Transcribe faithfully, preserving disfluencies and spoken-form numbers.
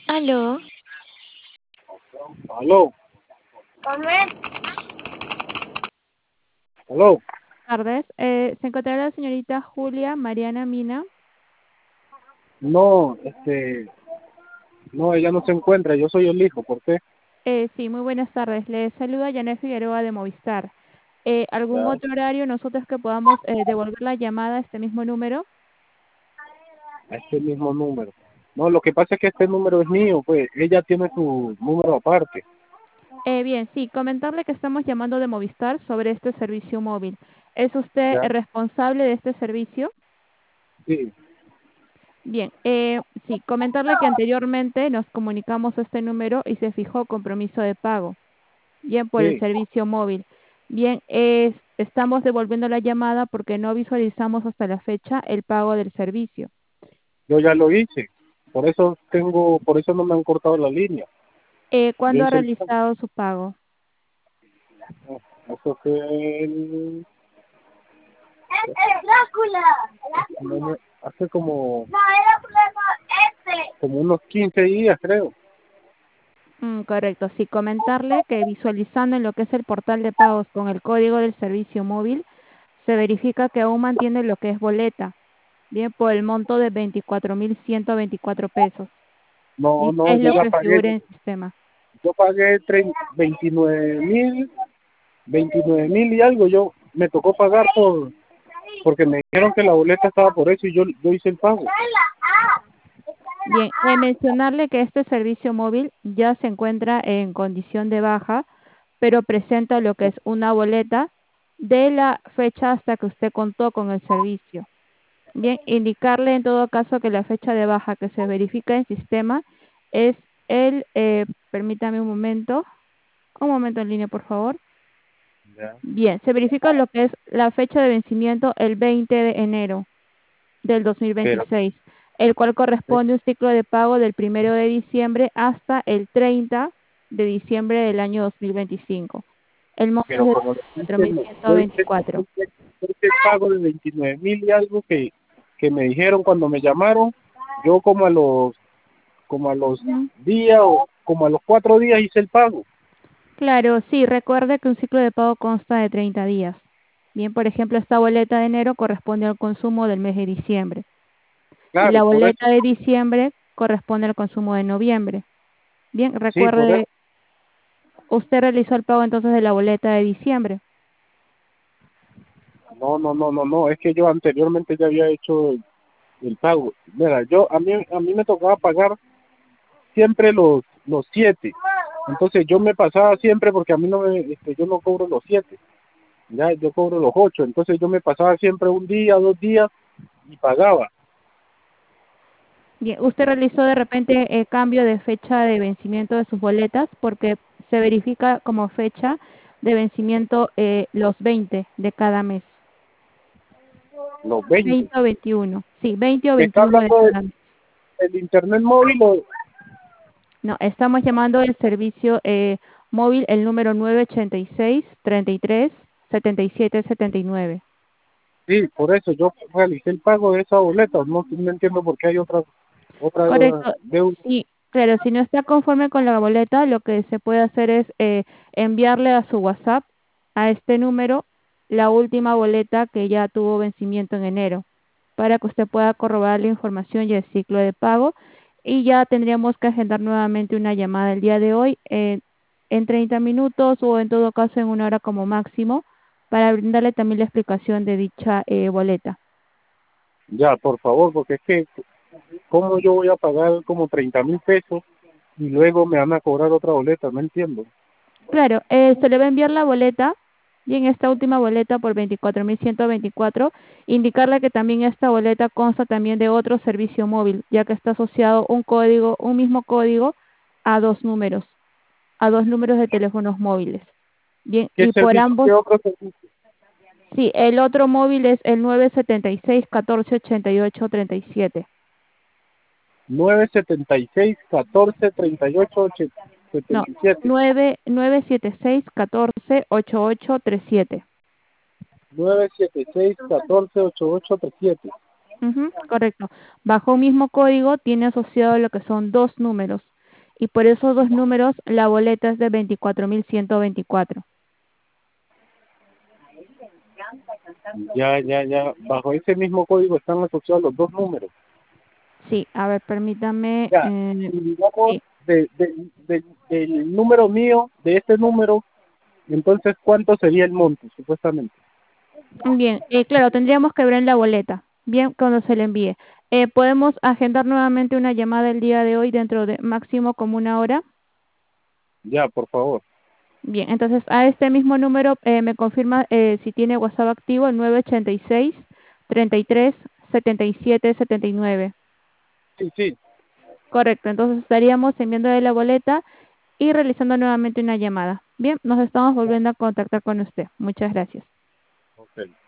Aló, Aló, aló. Tardes. Eh, ¿se encontrará la señorita Julia Mariana Mina? No, este, no, ella no se encuentra, yo soy el hijo, ¿por qué? Eh, sí, muy buenas tardes. Le saluda Janet Figueroa de Movistar. Eh, ¿algún Ya, otro horario nosotros que podamos eh, devolver la llamada a este mismo número? a este mismo número. No, lo que pasa es que este número es mío, pues, ella tiene su número aparte. Eh, bien, sí, comentarle que estamos llamando de Movistar sobre este servicio móvil. ¿Es usted Ya, el responsable de este servicio? sí, Bien, eh, sí, comentarle que anteriormente nos comunicamos a este número y se fijó compromiso de pago. Bien, por el sí, servicio móvil. Bien, es- estamos devolviendo la llamada porque no visualizamos hasta la fecha el pago del servicio. yo ya lo hice. Por eso tengo, por eso no me han cortado la línea. Eh, Yo ¿cuándo ha hice el pago. realizado su pago? Eso fue el- no me- hace como, como unos quince días, creo. Mm, correcto, sí, comentarle que visualizando en lo que es el portal de pagos con el código del servicio móvil, se verifica que aún mantiene lo que es boleta, bien, por el monto de veinticuatro mil ciento veinticuatro pesos. No, Bien, no, es yo lo ya que pagué, figura en el sistema. yo pagué veintinueve mil, veintinueve mil y algo. Yo me tocó pagar por, porque me dijeron que la boleta estaba por eso y yo, yo hice el pago. Bien, eh, mencionarle que este servicio móvil ya se encuentra en condición de baja, pero presenta lo que es una boleta de la fecha hasta que usted contó con el servicio. Bien, indicarle en todo caso que la fecha de baja que se verifica en sistema es el, eh, permítame un momento, un momento en línea, por favor. Ya. Bien, se verifica lo que es la fecha de vencimiento el veinte de enero del dos mil Pero, veintiséis, el cual eh, corresponde a un ciclo de pago del primero de diciembre hasta el treinta de diciembre del año dos mil veinticinco. El monto es pero de como le cuatro dije, mil no, ciento yo hice, yo veinticuatro. hice- yo hice el pago de veintinueve mil y algo que, que me dijeron cuando me llamaron. Yo como a los, como a los Ujú. días o como a los cuatro días hice el pago. Claro, sí, recuerde que un ciclo de pago consta de treinta días. Bien, por ejemplo, esta boleta de enero corresponde al consumo del mes de diciembre y Claro, la por eso, boleta de diciembre corresponde al consumo de noviembre. Bien, sí, por eso. recuerde, usted realizó el pago entonces de la boleta de diciembre. No, no, no, no, no, es que yo anteriormente ya había hecho el, el pago. Mira, yo, a mí, a mí me tocaba pagar siempre los, los siete. Entonces yo me pasaba siempre porque a mí no me, este, yo no cobro los siete, ya, yo cobro los ocho. Entonces yo me pasaba siempre un día, dos días y pagaba. Bien, ¿usted realizó de repente el cambio de fecha de vencimiento de sus boletas? Porque se verifica como fecha de vencimiento eh, los veinte de cada mes. Los veinte. veinte o veintiuno. Sí, veinte o Me está veintiuno de hablando cada del mes. del internet móvil o... No, estamos llamando el servicio eh, móvil el número nueve ochenta y seis, treinta y tres, setenta y siete, setenta y nueve. Sí, por eso yo realicé el pago de esa boleta. No, no entiendo por qué hay otra, otra Correcto. deuda. Sí, claro, si no está conforme con la boleta, lo que se puede hacer es eh, enviarle a su WhatsApp, a este número, la última boleta que ya tuvo vencimiento en enero, para que usted pueda corroborar la información y el ciclo de pago. Y ya tendríamos que agendar nuevamente una llamada el día de hoy, eh, en treinta minutos o en todo caso en una hora como máximo, para brindarle también la explicación de dicha eh, boleta. Ya, por favor, porque es que, ¿cómo yo voy a pagar como treinta mil pesos y luego me van a cobrar otra boleta? No entiendo. Claro, eh, se le va a enviar la boleta y en esta última boleta por veinticuatro mil ciento veinticuatro, indicarle que también esta boleta consta también de otro servicio móvil, ya que está asociado un código, un mismo código a dos números, a dos números de teléfonos móviles. Bien, ¿Qué y por servicio? ambos, ¿Qué otro servicio? sí, el otro móvil es el nueve setenta y seis, catorce ochenta y ocho, treinta y siete. nueve setenta y seis, catorce, treinta y ocho, No, setenta y siete. nueve nueve siete seis, catorce ochenta y ocho, treinta y siete. nueve siete seis, catorce, ochenta y ocho, treinta y siete. Ujú, correcto. Bajo un mismo código tiene asociado lo que son dos números. y por esos dos números la boleta es de veinticuatro mil ciento veinticuatro. Ya, ya, ya. Bajo ese mismo código están asociados los dos números. Sí, a ver, permítame. Ya, Eh, y digamos, sí. de, de, de- del número mío, de este número, entonces, ¿cuánto sería el monto, supuestamente? Bien, eh, claro, tendríamos que ver en la boleta, bien, cuando se le envíe. Eh, ¿podemos agendar nuevamente una llamada el día de hoy dentro de máximo como una hora? Ya, por favor. Bien, entonces a este mismo número eh, me confirma eh, si tiene WhatsApp activo el nueve ochenta y seis, treinta y tres, setenta y siete, setenta y nueve. Sí, sí. Correcto, entonces estaríamos enviándole la boleta y realizando nuevamente una llamada. Bien, nos estamos volviendo a contactar con usted. Muchas gracias. Ok.